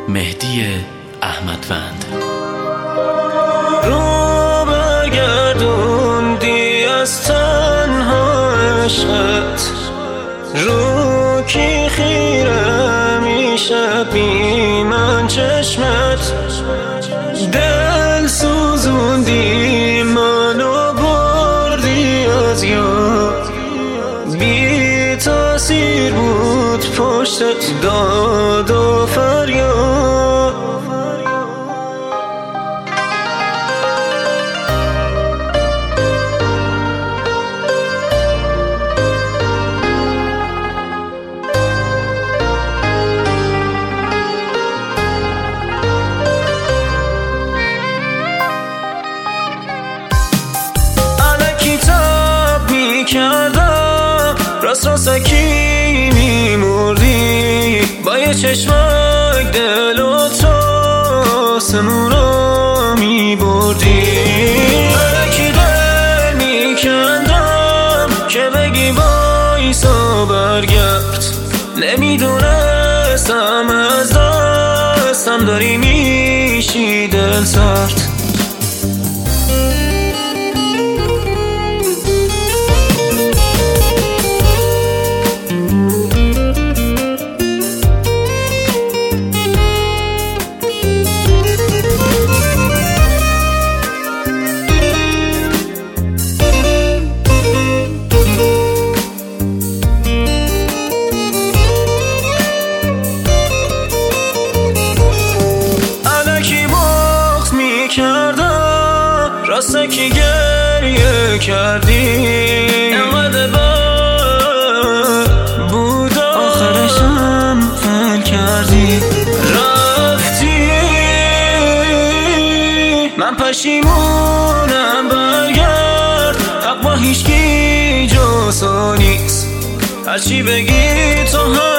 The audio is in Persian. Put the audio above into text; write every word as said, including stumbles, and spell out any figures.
مهدی احمدوند. رو برگردوندی از تنها عشقت، رو کی خیره میشه بی من چشمت، دل سوزوندی منو بردی از یاد، بی تاثیر بود پشتت داد و فریاد. کردم راست راستکی میمردی، با یه چشمک دل و تو سمورا میبردی. الکی دل میکندم که بگی بایسا برگرد، نمیدونستم از دستم داری میشی دل سرد. راسته که گریه کردی، اینقدر بد بود آخرشم فل کردی. رفتی من پشیمونم، برگرد حق با هیچکی جز تو نیست، هرچی بگی تو هم